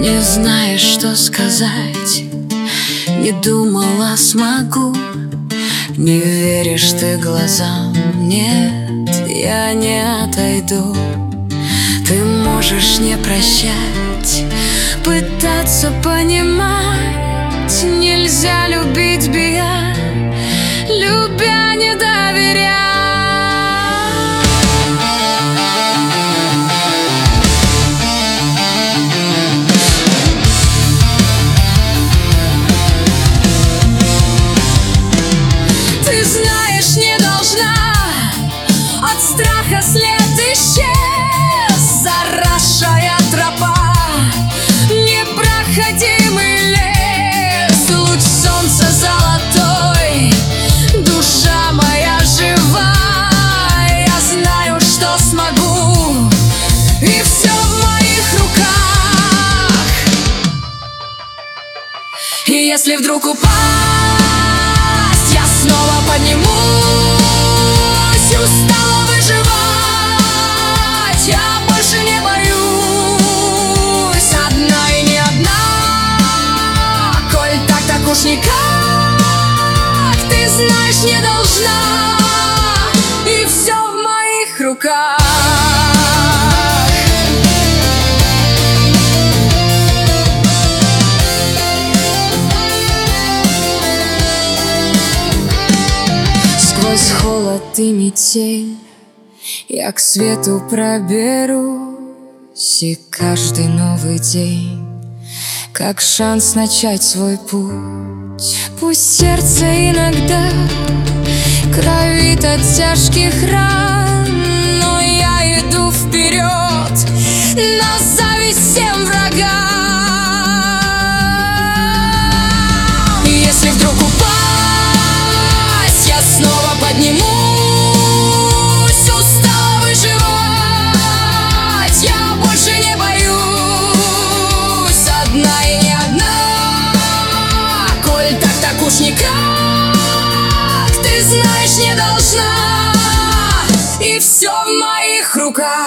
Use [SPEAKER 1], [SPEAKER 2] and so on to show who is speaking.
[SPEAKER 1] Не знаешь, что сказать, не думала, смогу. Не веришь ты глазам, нет, я не отойду. Ты можешь не прощать, пытаться понимать. Нельзя любить, бия, любя не доверять. Ты знаешь, не должна, от страха след исчез. Заросшая тропа, непроходимый лес. Луч солнца золотой, душа моя жива. Я знаю, что смогу, и все в моих руках. И если вдруг упасть, я снова поднимусь. Устала выживать, я больше не боюсь. Одна и не одна, коль так уж никак. Ты знаешь, не должна, и все в моих руках. Сквозь холод и метель я к свету проберусь. И каждый новый день как шанс начать свой путь. Пусть сердце иногда кровит от тяжких ран, но я иду вперед на зависть всем врагам. И если вдруг упасть, я снова поднимусь. Устала выживать, я больше не боюсь. Одна и не одна, коль так уж никак. Ты знаешь, не должна, и все в моих руках.